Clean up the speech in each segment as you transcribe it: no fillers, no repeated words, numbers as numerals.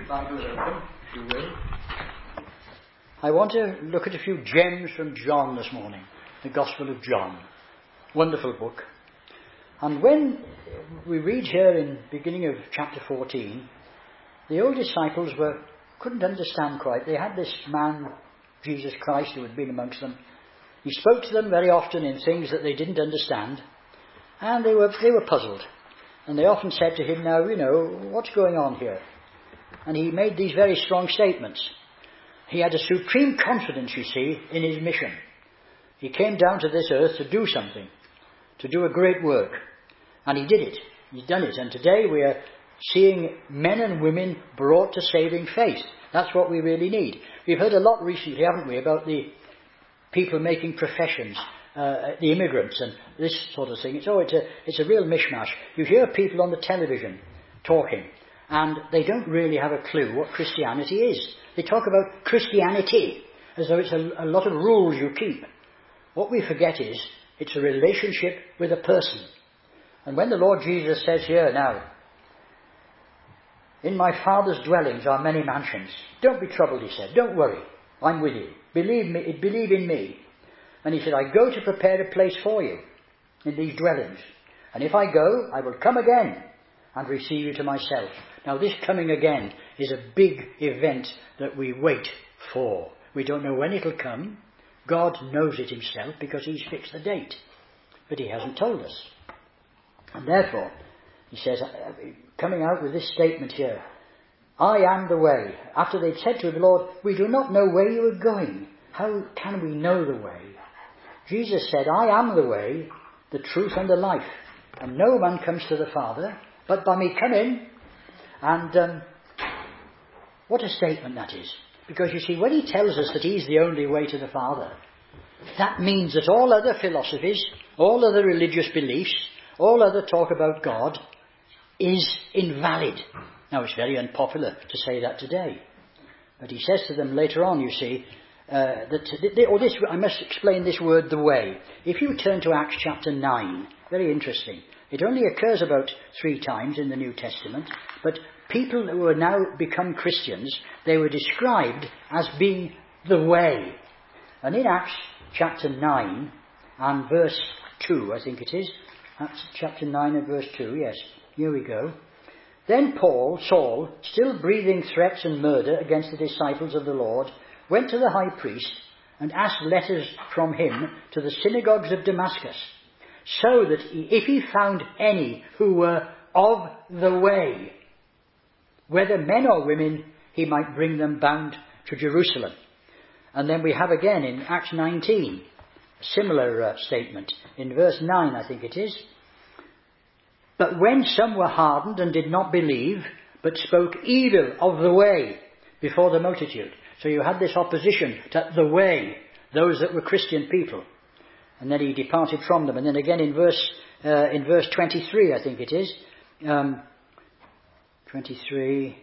your Bibles open, if you will. I want to look at a few gems from John this morning, the Gospel of John. Wonderful book. And when we read here in the beginning of chapter 14, the old disciples couldn't understand quite. They had this man, Jesus Christ, who had been amongst them. He spoke to them very often in things that they didn't understand, and they were puzzled. And they often said to him, now, what's going on here? And he made these very strong statements. He had a supreme confidence, you see, in his mission. He came down to this earth to do something, to do a great work. And he did it. He's done it. And today we are seeing men and women brought to saving faith. That's what we really need. We've heard a lot recently, haven't we, about the people making professions, the immigrants and this sort of thing. It's a real mishmash. You hear people on the television talking, and they don't really have a clue what Christianity is. They talk about Christianity as though it's a lot of rules you keep. What we forget is it's a relationship with a person. And when the Lord Jesus says here now, in my Father's dwellings are many mansions. Don't be troubled, he said. Don't worry. I'm with you. Believe in me. And he said, I go to prepare a place for you in these dwellings. And if I go, I will come again and receive you to myself. Now this coming again is a big event that we wait for. We don't know when it'll come. God knows it himself because he's fixed the date. But he hasn't told us. And therefore, he says, coming out with this statement here, I am the way. After they'd said to him, Lord, we do not know where you are going. How can we know the way? Jesus said, I am the way, the truth and the life. And no man comes to the Father but by me. Come in. And what a statement that is. Because you see, when he tells us that he's the only way to the Father, that means that all other philosophies, all other religious beliefs, all other talk about God is invalid. Now, it's very unpopular to say that today. But he says to them later on, you see, I must explain this word, the way. If you turn to Acts chapter 9, very interesting. It only occurs about 3 times in the New Testament, but people who are now become Christians, they were described as being the way. And in Acts chapter 9 and verse 2, I think it is, Acts chapter 9 and verse 2, yes, here we go. Then Saul, still breathing threats and murder against the disciples of the Lord, went to the high priest and asked letters from him to the synagogues of Damascus, so that if he found any who were of the way, whether men or women, he might bring them bound to Jerusalem. And then we have again in Acts 19, a similar statement. In verse 9, I think it is. But when some were hardened and did not believe, but spoke evil of the way before the multitude. So you had this opposition to the way, those that were Christian people. And then he departed from them. And then again in verse 23, I think it is. 23.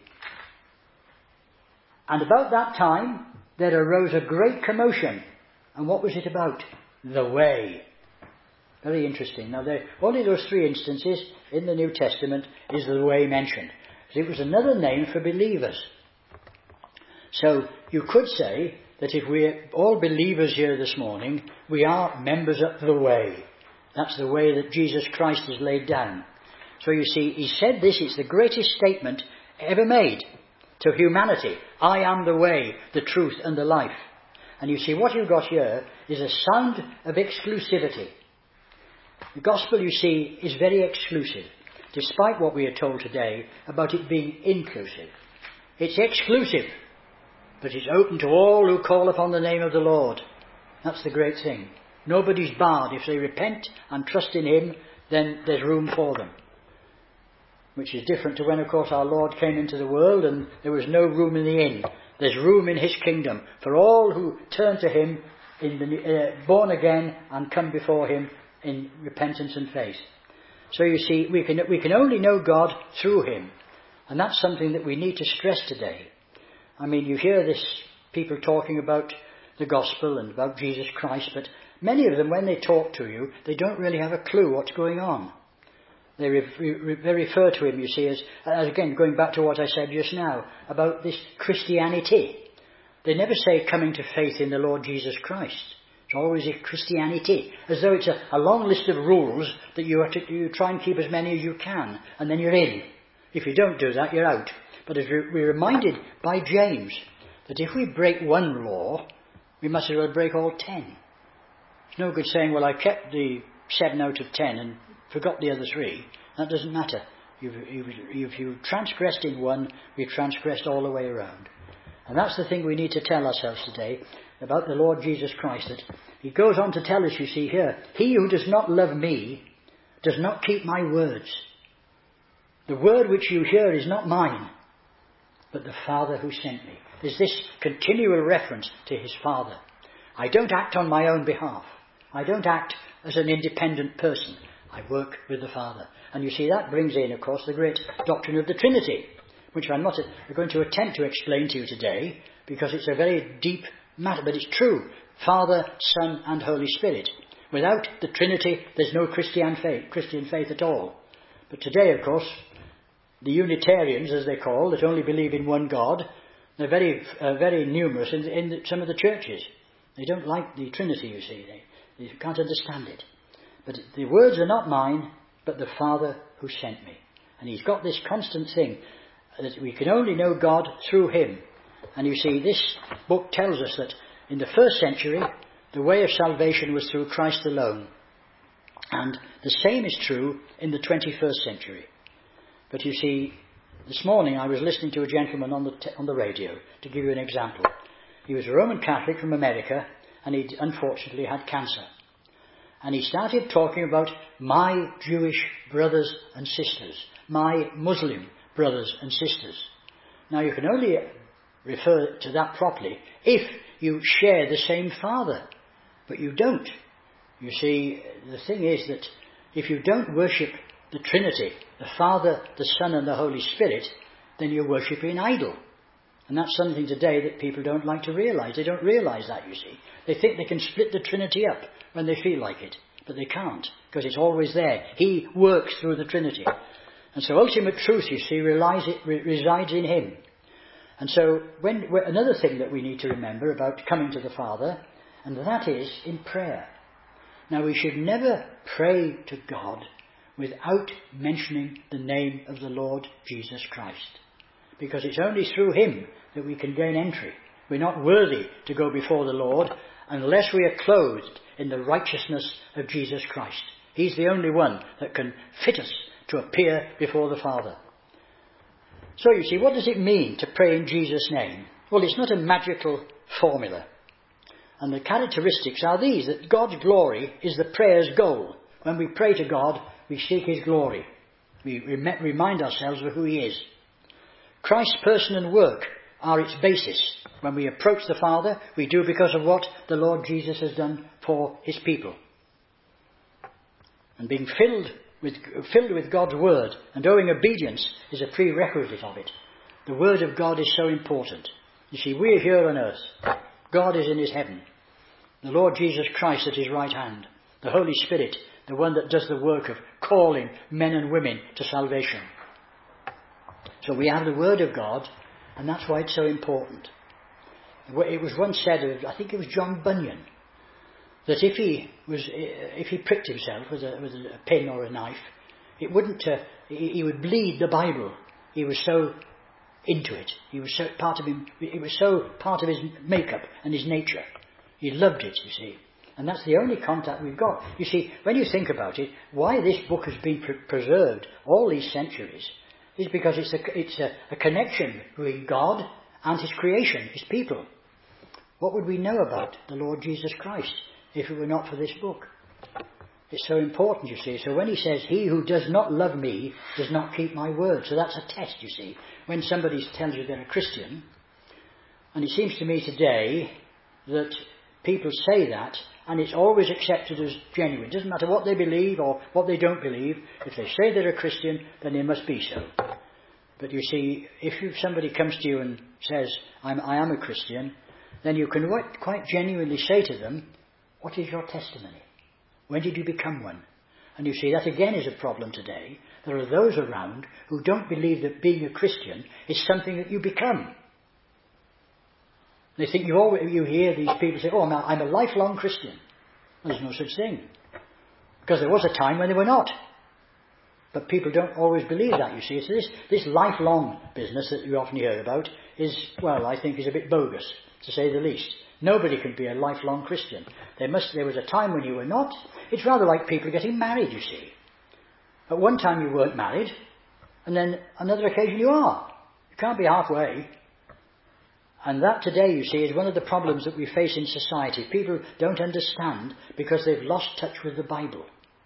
And about that time, there arose a great commotion. And what was it about? The way. Very interesting. Now, only those 3 instances in the New Testament is the way mentioned. It was another name for believers. So you could say that if we're all believers here this morning, we are members of the way. That's the way that Jesus Christ has laid down. So you see, he said this, it's the greatest statement ever made to humanity. I am the way, the truth and the life. And you see, what you've got here is a sound of exclusivity. The gospel, you see, is very exclusive, despite what we are told today about it being inclusive. It's exclusive, but it's open to all who call upon the name of the Lord. That's the great thing. Nobody's barred. If they repent and trust in him, then there's room for them. Which is different to when, of course, our Lord came into the world and there was no room in the inn. There's room in his kingdom for all who turn to him, born again and come before him in repentance and faith. So you see, we can only know God through him. And that's something that we need to stress today. I mean, you hear this, people talking about the gospel and about Jesus Christ, but many of them, when they talk to you, they don't really have a clue what's going on. They refer to him, you see, as again, going back to what I said just now, about this Christianity. They never say coming to faith in the Lord Jesus Christ. It's always a Christianity, as though it's a long list of rules that you try and keep as many as you can, and then you're in. If you don't do that, you're out. But as we're reminded by James, that if we break one law, we must as well break all 10. It's no good saying, well, I kept the 7 out of 10 and forgot the other 3. That doesn't matter. If you've transgressed in one, you've transgressed all the way around. And that's the thing we need to tell ourselves today about the Lord Jesus Christ. That he goes on to tell us, you see here, he who does not love me does not keep my words. The word which you hear is not mine, but the Father who sent me. There's this continual reference to his Father. I don't act on my own behalf. I don't act as an independent person. I work with the Father. And you see, that brings in, of course, the great doctrine of the Trinity, which I'm not going to attempt to explain to you today, because it's a very deep matter, but it's true. Father, Son, and Holy Spirit. Without the Trinity, there's no Christian faith at all. But today, of course, the Unitarians, as they call, that only believe in one God, they're very numerous in some of the churches. They don't like the Trinity, you see. They can't understand it. But the words are not mine, but the Father who sent me. And he's got this constant thing that we can only know God through him. And you see, this book tells us that in the first century, the way of salvation was through Christ alone. And the same is true in the 21st century. But you see, this morning I was listening to a gentleman on the radio, to give you an example. He was a Roman Catholic from America, and he unfortunately had cancer. And he started talking about my Jewish brothers and sisters, my Muslim brothers and sisters. Now you can only refer to that properly if you share the same Father, but you don't. You see, the thing is that if you don't worship the Trinity, the Father, the Son and the Holy Spirit, then you're worshipping an idol. And that's something today that people don't like to realise. They don't realise that, you see. They think they can split the Trinity up when they feel like it. But they can't, because it's always there. He works through the Trinity. And so ultimate truth, you see, resides in him. And so another thing that we need to remember about coming to the Father, and that is in prayer. Now we should never pray to God without mentioning the name of the Lord Jesus Christ. Because it's only through him that we can gain entry. We're not worthy to go before the Lord unless we are clothed in the righteousness of Jesus Christ. He's the only one that can fit us to appear before the Father. So you see, what does it mean to pray in Jesus' name? Well, it's not a magical formula. And the characteristics are these, that God's glory is the prayer's goal. When we pray to God, we seek his glory. We remind ourselves of who he is. Christ's person and work are its basis. When we approach the Father, we do because of what the Lord Jesus has done for his people. And being filled with God's word and owing obedience is a prerequisite of it. The word of God is so important. You see, we are here on earth. God is in his heaven. The Lord Jesus Christ at his right hand. The Holy Spirit, the one that does the work of calling men and women to salvation. So we have the word of God, and that's why it's so important. It was once said of, I think it was John Bunyan, that if he pricked himself with a pin or a knife, he would bleed the Bible. He was so into it. It was so part of his makeup and his nature. He loved it, you see. And that's the only contact we've got. You see, when you think about it, why this book has been preserved all these centuries is because it's a connection between God and his creation, his people. What would we know about the Lord Jesus Christ if it were not for this book? It's so important, you see. So when he says, he who does not love me does not keep my word. So that's a test, you see. When somebody tells you they're a Christian, and it seems to me today that people say that, and it's always accepted as genuine. It doesn't matter what they believe or what they don't believe. If they say they're a Christian, then they must be so. But you see, if somebody comes to you and says, I am a Christian, then you can quite genuinely say to them, what is your testimony? When did you become one? And you see, that again is a problem today. There are those around who don't believe that being a Christian is something that you become. They think you hear these people say, oh, now I'm a lifelong Christian. Well, there's no such thing. Because there was a time when they were not. But people don't always believe that, you see. So this lifelong business that you often hear about is, well, I think is a bit bogus, to say the least. Nobody can be a lifelong Christian. There was a time when you were not. It's rather like people getting married, you see. At one time you weren't married, and then another occasion you are. You can't be halfway. And that today, you see, is one of the problems that we face in society. People don't understand because they've lost touch with the Bible.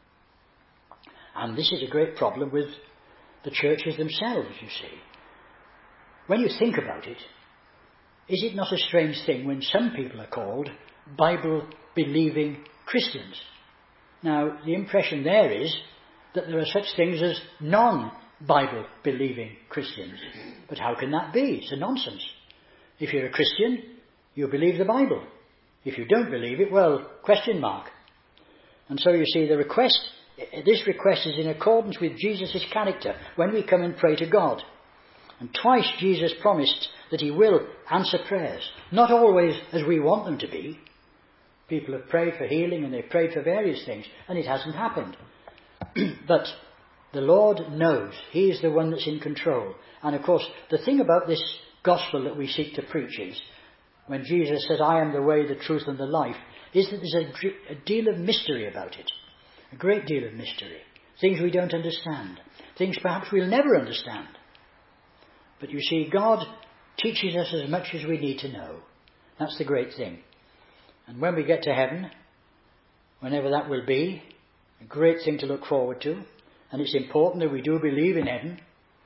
And this is a great problem with the churches themselves, you see. When you think about it, is it not a strange thing when some people are called Bible-believing Christians? Now, the impression there is that there are such things as non-Bible-believing Christians. But how can that be? It's a nonsense. If you're a Christian, you believe the Bible. If you don't believe it, well, question mark. And so you see, this request is in accordance with Jesus' character when we come and pray to God. And twice Jesus promised that he will answer prayers. Not always as we want them to be. People have prayed for healing and they've prayed for various things, and it hasn't happened. But the Lord knows. He is the one that's in control. And of course, the thing about this gospel that we seek to preach is, when Jesus says, I am the way, the truth and the life, is that there's a deal of mystery about it. A great deal of mystery. Things we don't understand. Things perhaps we'll never understand. But you see, God teaches us as much as we need to know. That's the great thing. And when we get to heaven, whenever that will be, a great thing to look forward to. And it's important that we do believe in heaven.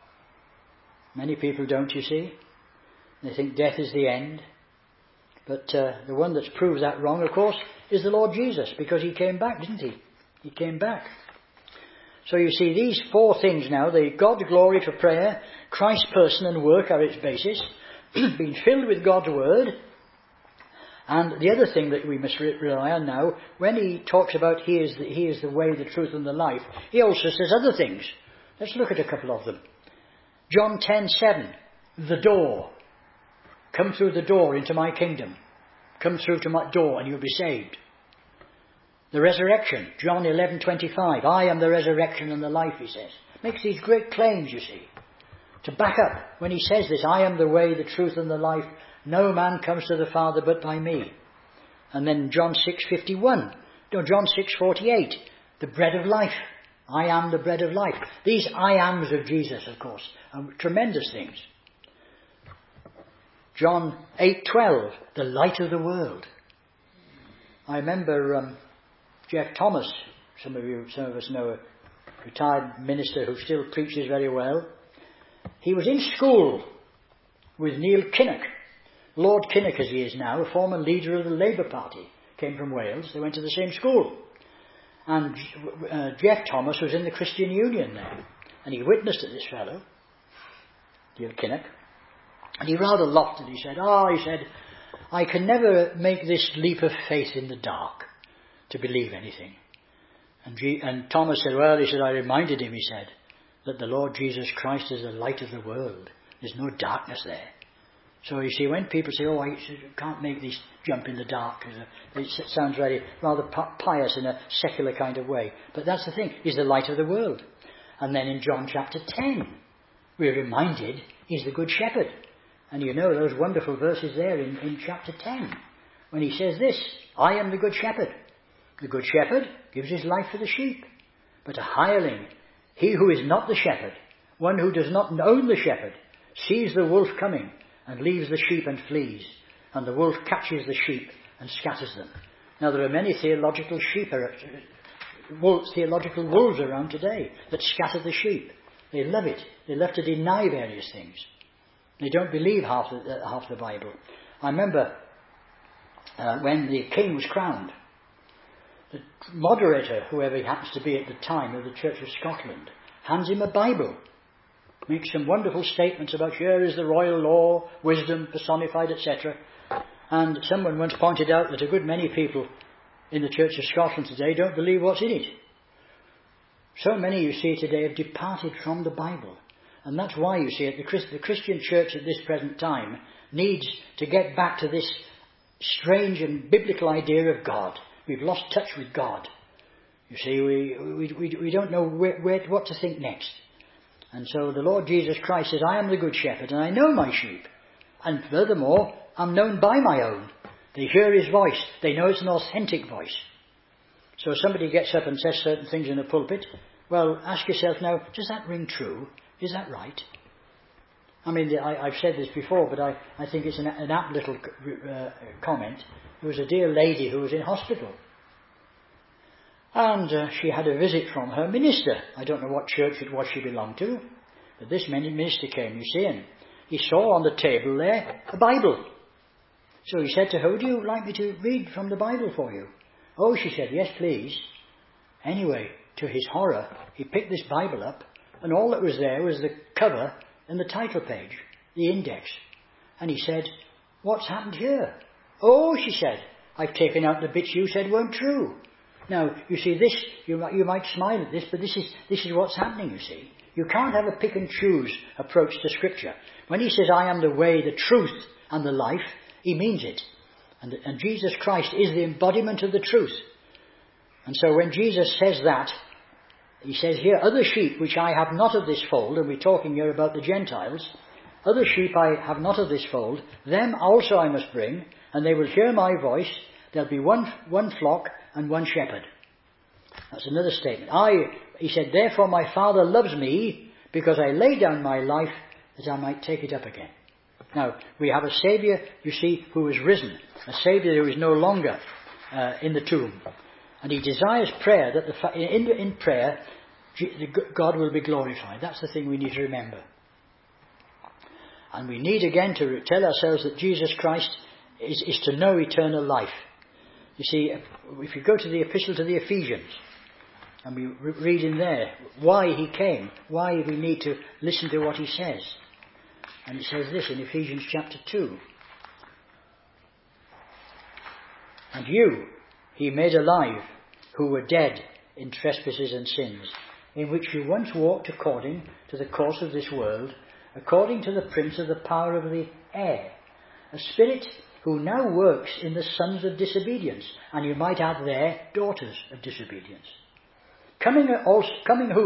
Many people don't, you see. They think death is the end. But the one that's proved that wrong, of course, is the Lord Jesus, because he came back, didn't he? He came back. So you see, these four things now, the God's glory for prayer, Christ's person and work are its basis, being filled with God's word. And the other thing that we must rely on now, when he talks about he is the way, the truth and the life, he also says other things. Let's look at a couple of them. John 10:7, the door. Come through the door into my kingdom. Come through to my door and you'll be saved. The resurrection, John 11:25, I am the resurrection and the life, he says. Makes these great claims, you see. To back up, when he says this, I am the way, the truth and the life, no man comes to the Father but by me. And then John 6:48, the bread of life. I am the bread of life. These I ams of Jesus, of course, are tremendous things. John 8:12, the light of the world. I remember Jeff Thomas, some of us know, a retired minister who still preaches very well. He was in school with Neil Kinnock, Lord Kinnock as he is now, a former leader of the Labour Party, came from Wales. They went to the same school. And Jeff Thomas was in the Christian Union there. And he witnessed at this fellow, Neil Kinnock. And he rather laughed and he said, I can never make this leap of faith in the dark to believe anything. And Thomas said, I reminded him, he said, that the Lord Jesus Christ is the light of the world. There's no darkness there. So you see, when people say, I can't make this jump in the dark, it sounds rather pious in a secular kind of way. But that's the thing, he's the light of the world. And then in John chapter 10, we're reminded he's the good shepherd. And you know those wonderful verses there in chapter 10, when he says this, I am the good shepherd. The good shepherd gives his life for the sheep. But a hireling, he who is not the shepherd, one who does not own the shepherd, sees the wolf coming and leaves the sheep and flees. And the wolf catches the sheep and scatters them. Now there are many theological wolves around today that scatter the sheep. They love it. They love to deny various things. They don't believe half the Bible. I remember when the king was crowned, the moderator, whoever he happens to be at the time of the Church of Scotland, hands him a Bible. Makes some wonderful statements about here is the royal law, wisdom personified, etc. And someone once pointed out that a good many people in the Church of Scotland today don't believe what's in it. So many, you see, today have departed from the Bible. And that's why, you see, the Christian church at this present time needs to get back to this strange and biblical idea of God. We've lost touch with God. You see, we don't know what to think next. And so the Lord Jesus Christ says, I am the good shepherd, and I know my sheep. And furthermore, I'm known by my own. They hear his voice. They know it's an authentic voice. So if somebody gets up and says certain things in a pulpit, well, ask yourself now, does that ring true? Is that right? I mean, I've said this before, but I think it's an apt little comment. There was a dear lady who was in hospital. And she had a visit from her minister. I don't know what church it was she belonged to. But this minister came, you see, and he saw on the table there a Bible. So he said to her, would you like me to read from the Bible for you? Oh, she said, yes, please. Anyway, to his horror, he picked this Bible up, and all that was there was the cover and the title page, the index. And he said, what's happened here? Oh, she said, I've taken out the bits you said weren't true. Now, you see, this, you might smile at this, but this is what's happening, you see. You can't have a pick and choose approach to Scripture. When he says, I am the way, the truth, and the life, he means it. And Jesus Christ is the embodiment of the truth. And so when Jesus says that, he says here, other sheep which I have not of this fold, and we're talking here about the Gentiles, other sheep I have not of this fold, them also I must bring, and they will hear my voice. There'll be one flock and one shepherd. That's another statement. He said, therefore my Father loves me, because I lay down my life that I might take it up again. Now, we have a Saviour, you see, who is risen. A Saviour who is no longer in the tomb. And he desires prayer, that in prayer, God will be glorified. That's the thing we need to remember. And we need again to tell ourselves that Jesus Christ is to know eternal life. You see, if you go to the epistle to the Ephesians, and we read in there why he came, why we need to listen to what he says. And it says this in Ephesians chapter 2. And you he made alive, who were dead in trespasses and sins, in which you once walked according to the course of this world, according to the prince of the power of the air, a spirit who now works in the sons of disobedience, and you might add there, daughters of disobedience. Among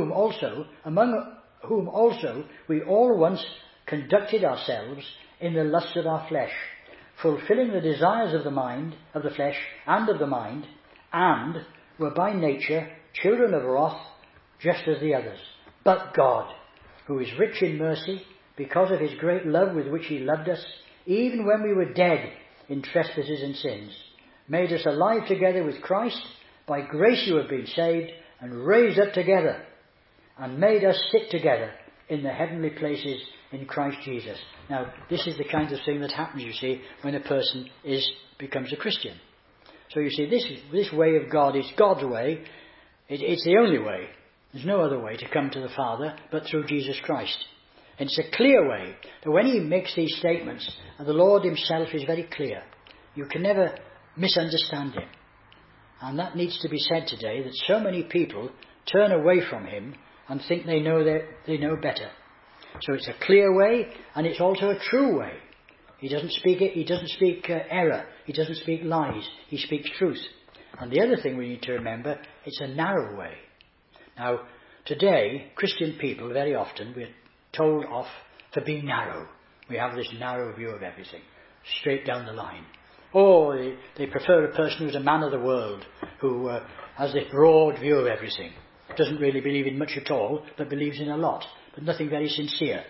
whom also we all once conducted ourselves in the lusts of our flesh, fulfilling the desires of the mind, of the flesh and of the mind, and were by nature children of wrath, just as the others. But God, who is rich in mercy, because of his great love with which he loved us, even when we were dead in trespasses and sins, made us alive together with Christ. By grace you have been saved, and raised up together, and made us sit together in the heavenly places in Christ Jesus. Now, this is the kind of thing that happens, you see, when a person becomes a Christian. So you see, this way of God is God's way. It's the only way. There's no other way to come to the Father but through Jesus Christ. And it's a clear way. That when he makes these statements, and the Lord himself is very clear, you can never misunderstand him. And that needs to be said today, that so many people turn away from him and think they know better. So it's a clear way, and it's also a true way. He doesn't speak error. He doesn't speak lies. He speaks truth. And the other thing we need to remember, it's a narrow way. Now, today, Christian people, very often, we're told off for being narrow. We have this narrow view of everything, straight down the line. Oh, they prefer a person who's a man of the world, who has this broad view of everything. Doesn't really believe in much at all, but believes in a lot, but nothing very sincere.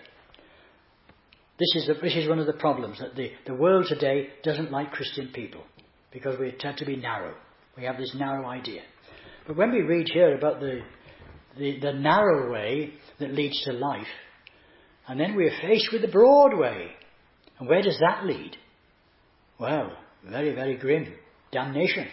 This is one of the problems, that the world today doesn't like Christian people, because we tend to be narrow. We have this narrow idea. But when we read here about the narrow way that leads to life, and then we're faced with the broad way, and where does that lead? Well, very, very grim. Damnation.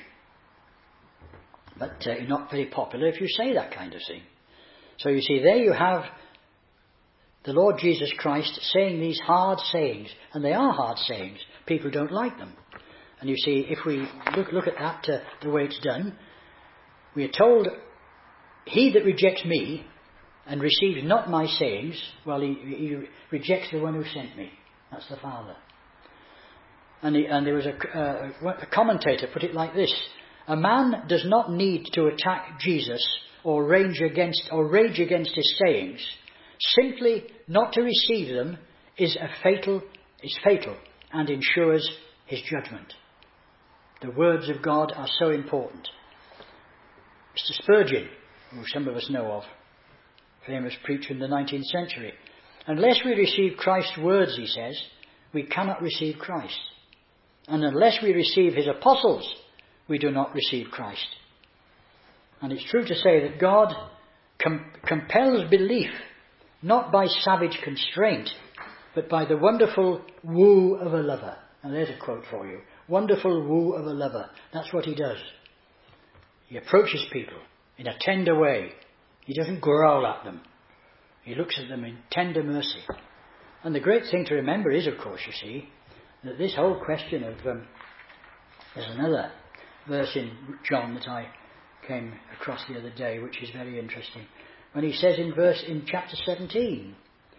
But not very popular if you say that kind of thing. So you see, there you have the Lord Jesus Christ saying these hard sayings. And they are hard sayings. People don't like them. And you see, if we look at that, the way it's done, we are told he that rejects me and receives not my sayings, well, he rejects the one who sent me. That's the Father. And there was a commentator put it like this: a man does not need to attack Jesus or rage against his sayings. Simply not to receive them is fatal and ensures his judgment. The words of God are so important. Mr. Spurgeon, who some of us know of, famous preacher in the 19th century, unless we receive Christ's words, he says, we cannot receive Christ. And unless we receive his apostles, we do not receive Christ. And it's true to say that God compels belief not by savage constraint, but by the wonderful woo of a lover. And there's a quote for you. Wonderful woo of a lover. That's what he does. He approaches people in a tender way. He doesn't growl at them. He looks at them in tender mercy. And the great thing to remember is, of course, you see, that this whole question of... there's another verse in John that I came across the other day, which is very interesting. When he says in chapter 17,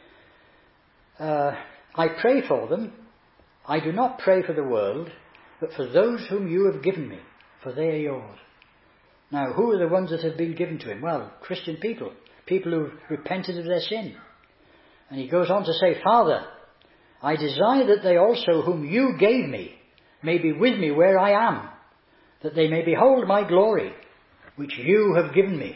I pray for them. I do not pray for the world, but for those whom you have given me, for they are yours. Now, who are the ones that have been given to him? Well, Christian people who've repented of their sin. And he goes on to say, Father, I desire that they also whom you gave me may be with me where I am, that they may behold my glory, which you have given me.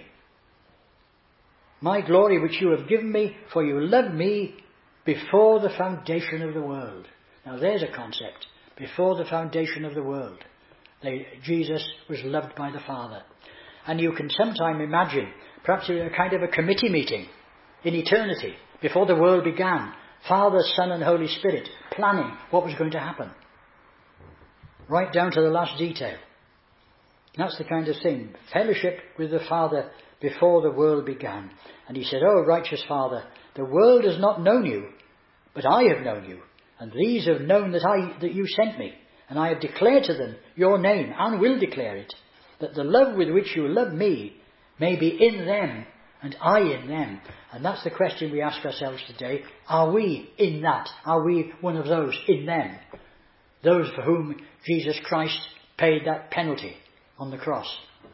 My glory which you have given me, for you loved me before the foundation of the world. Now there's a concept. Before the foundation of the world. Jesus was loved by the Father. And you can sometime imagine, perhaps a kind of a committee meeting in eternity, before the world began, Father, Son and Holy Spirit, planning what was going to happen. Right down to the last detail. That's the kind of thing. Fellowship with the Father before the world began. And he said, Oh, righteous Father, the world has not known you, but I have known you. And these have known that you sent me. And I have declared to them your name, and will declare it, that the love with which you love me may be in them, and I in them. And that's the question we ask ourselves today. Are we in that? Are we one of those in them? Those for whom Jesus Christ paid that penalty on the cross.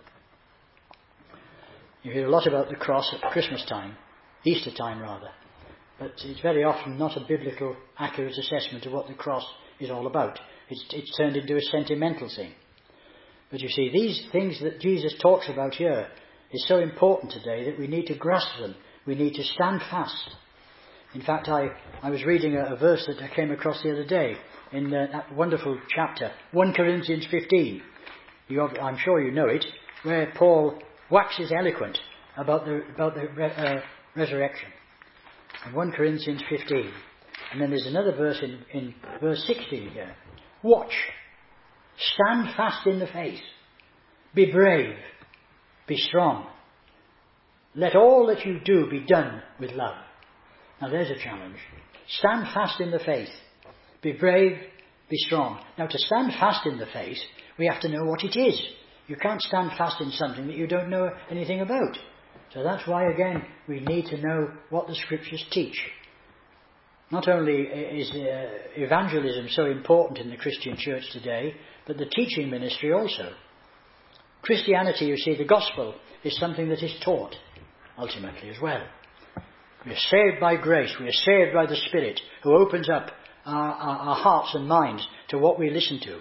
You hear a lot about the cross at Christmas time, Easter time rather. But it's very often not a biblical, accurate assessment of what the cross is all about. It's turned into a sentimental thing. But you see, these things that Jesus talks about here is so important today that we need to grasp them. We need to stand fast. In fact, I was reading a verse that I came across the other day in that wonderful chapter, 1 Corinthians 15. I'm sure you know it, where Paul waxes eloquent about the resurrection. In 1 Corinthians 15. And then there's another verse in verse 16 here. Watch. Stand fast in the faith. Be brave. Be strong. Let all that you do be done with love. Now there's a challenge. Stand fast in the faith. Be brave. Be strong. Now to stand fast in the faith, we have to know what it is. You can't stand fast in something that you don't know anything about. So that's why, again, we need to know what the Scriptures teach. Not only is evangelism so important in the Christian church today, but the teaching ministry also. Christianity, you see, the gospel is something that is taught, ultimately, as well. We are saved by grace. We are saved by the Spirit, who opens up our hearts and minds to what we listen to.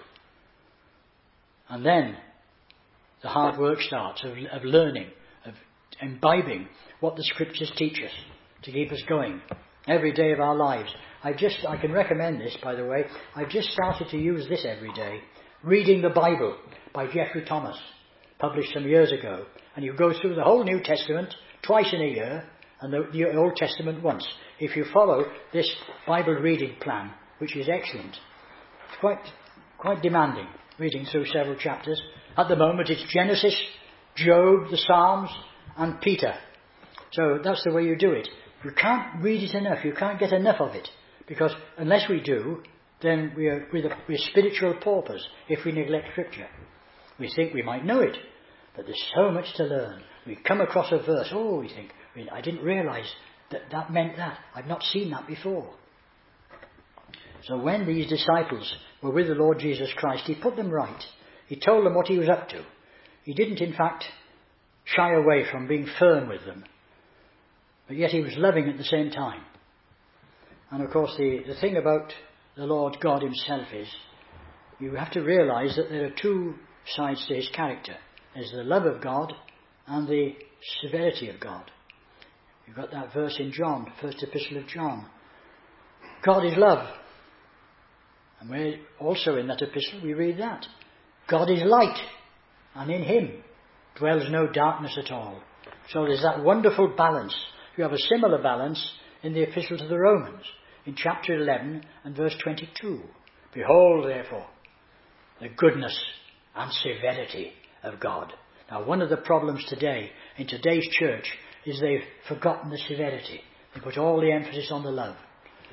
And then the hard work starts of learning, of imbibing what the Scriptures teach us to keep us going every day of our lives. I can recommend this, by the way. I've just started to use this every day. Reading the Bible by Jeffrey Thomas, published some years ago. And you go through the whole New Testament twice in a year, and the Old Testament once. If you follow this Bible reading plan, which is excellent. It's quite demanding, reading through several chapters. At the moment it's Genesis, Job, the Psalms, and Peter. So that's the way you do it. You can't read it enough. You can't get enough of it. Because unless we do, then we're spiritual paupers if we neglect Scripture. We think we might know it, but there's so much to learn. We come across a verse, we think, I didn't realise that meant that. I've not seen that before. So when these disciples were with the Lord Jesus Christ, he put them right. He told them what he was up to. He didn't, in fact, shy away from being firm with them. But yet he was loving at the same time. And of course the thing about the Lord God himself is, you have to realise that there are two sides to his character. There's the love of God and the severity of God. You've got that verse in John, first epistle of John. God is love. And we're also in that epistle we read that. God is light, and in him dwells no darkness at all. So there's that wonderful balance. You have a similar balance in the epistle to the Romans, in chapter 11 and verse 22. Behold, therefore, the goodness and severity of God. Now, one of the problems today, in today's church, is they've forgotten the severity. They put all the emphasis on the love.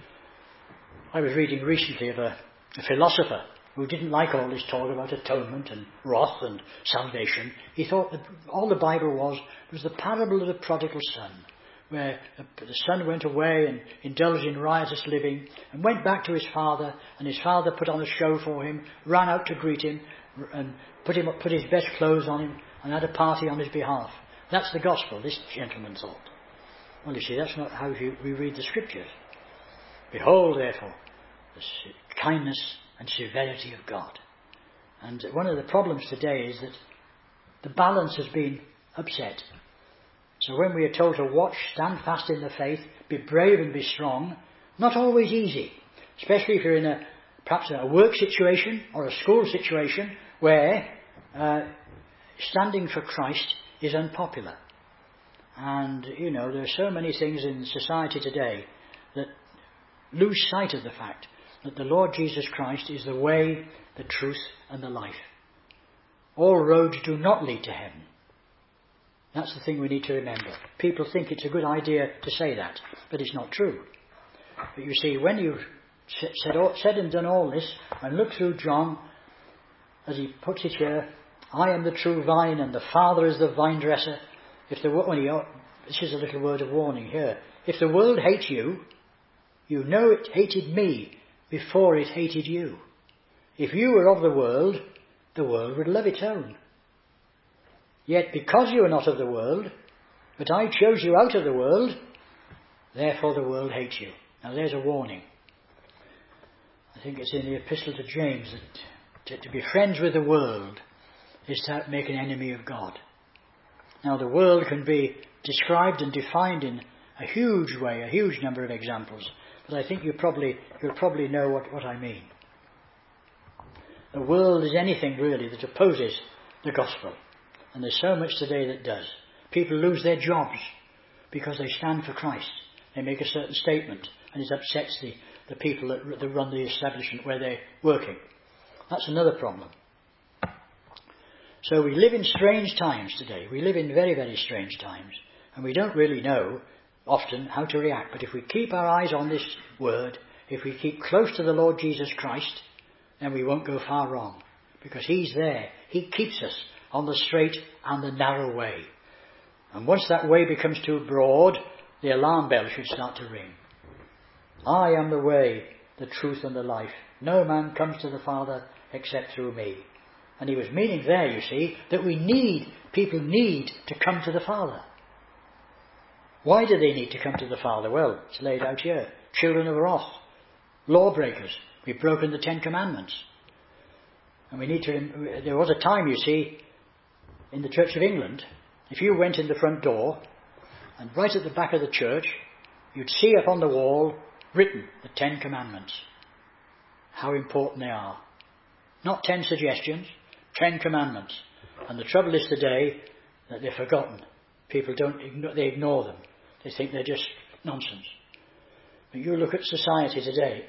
I was reading recently of a philosopher who didn't like all this talk about atonement and wrath and salvation. He thought that all the Bible was the parable of the prodigal son, where the son went away and indulged in riotous living and went back to his father, and his father put on a show for him, ran out to greet him and put his best clothes on him and had a party on his behalf. That's the gospel, this gentleman thought. Well, you see, that's not how we read the scriptures. Behold, therefore, the kindness and severity of God. And one of the problems today is that the balance has been upset. So when we are told to watch, stand fast in the faith, be brave and be strong, not always easy, especially if you're in perhaps a work situation or a school situation where standing for Christ is unpopular. And, there are so many things in society today that lose sight of the fact that the Lord Jesus Christ is the way, the truth and the life. All roads do not lead to heaven. That's the thing we need to remember. People think it's a good idea to say that, but it's not true. But you see, when you've said and done all this, and look through John, as he puts it here, I am the true vine and the Father is the vine dresser. This is a little word of warning here. If the world hates you, you know it hated me before it hated you. If you were of the world would love its own. Yet because you are not of the world, but I chose you out of the world, therefore the world hates you. Now there's a warning. I think it's in the epistle to James that to be friends with the world is to make an enemy of God. Now the world can be described and defined in a huge way, a huge number of examples, but I think you'll probably know what I mean. The world is anything really that opposes the gospel. And there's so much today that does. People lose their jobs because they stand for Christ. They make a certain statement and it upsets the people that run the establishment where they're working. That's another problem. So we live in strange times today. We live in very, very strange times. And we don't really know often how to react. But if we keep our eyes on this word, if we keep close to the Lord Jesus Christ, then we won't go far wrong. Because he's there. He keeps us on the straight and the narrow way. And once that way becomes too broad, the alarm bell should start to ring. I am the way, the truth and the life. No man comes to the Father except through me. And he was meaning there, you see, that people need to come to the Father. Why do they need to come to the Father? Well, it's laid out here. Children of wrath, lawbreakers. We've broken the 10 Commandments. And there was a time, you see, in the Church of England, if you went in the front door, and right at the back of the church, you'd see up on the wall written the 10 Commandments. How important they are. Not 10 suggestions, 10 Commandments. And the trouble is today that they're forgotten. People they ignore them. They think they're just nonsense. But you look at society today.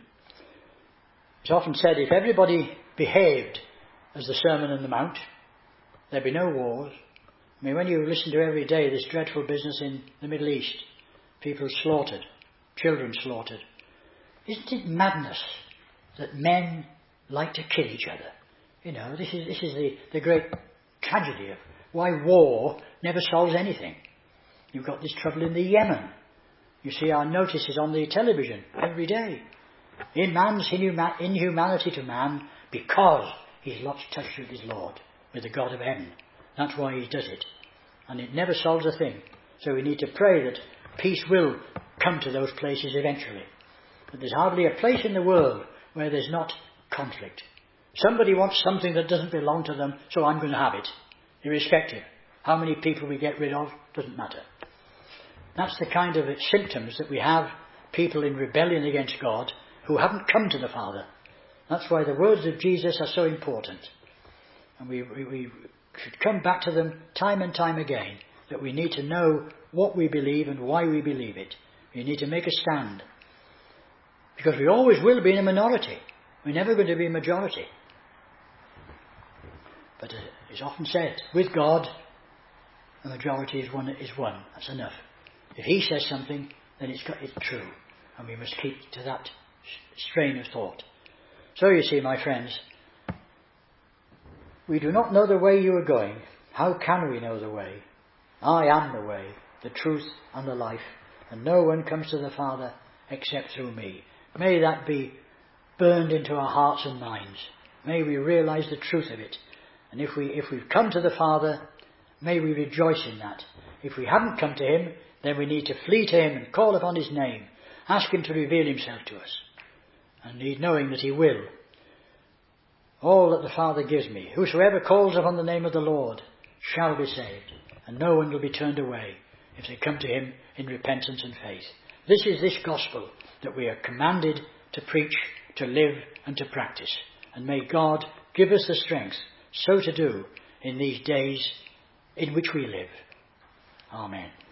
It's often said if everybody behaved as the Sermon on the Mount, there'd be no wars. I mean, when you listen to every day this dreadful business in the Middle East, people slaughtered, children slaughtered. Isn't it madness that men like to kill each other? This is the great tragedy why war never solves anything. You've got this trouble in the Yemen. You see our notices on the television every day. In man's inhumanity to man, because he's lost touch with his Lord, with the God of heaven. That's why he does it. And it never solves a thing. So we need to pray that peace will come to those places eventually. But there's hardly a place in the world where there's not conflict. Somebody wants something that doesn't belong to them, so I'm going to have it. Irrespective. How many people we get rid of, doesn't matter. That's the kind of symptoms that we have, people in rebellion against God who haven't come to the Father. That's why the words of Jesus are so important. And we should come back to them time and time again, that we need to know what we believe and why we believe it. We need to make a stand. Because we always will be in a minority. We're never going to be a majority. But it's often said, with God, a majority is one. That's enough. If he says something, then it's true. And we must keep to that strain of thought. So you see, my friends, we do not know the way you are going. How can we know the way? I am the way, the truth and the life, and no one comes to the Father except through me. May that be burned into our hearts and minds. May we realise the truth of it. And if we've come to the Father, may we rejoice in that. If we haven't come to him, then we need to flee to him and call upon his name. Ask him to reveal himself to us. And knowing that he will. All that the Father gives me, whosoever calls upon the name of the Lord shall be saved. And no one will be turned away if they come to him in repentance and faith. This is this gospel that we are commanded to preach, to live and to practice. And may God give us the strength so to do in these days in which we live. Amen.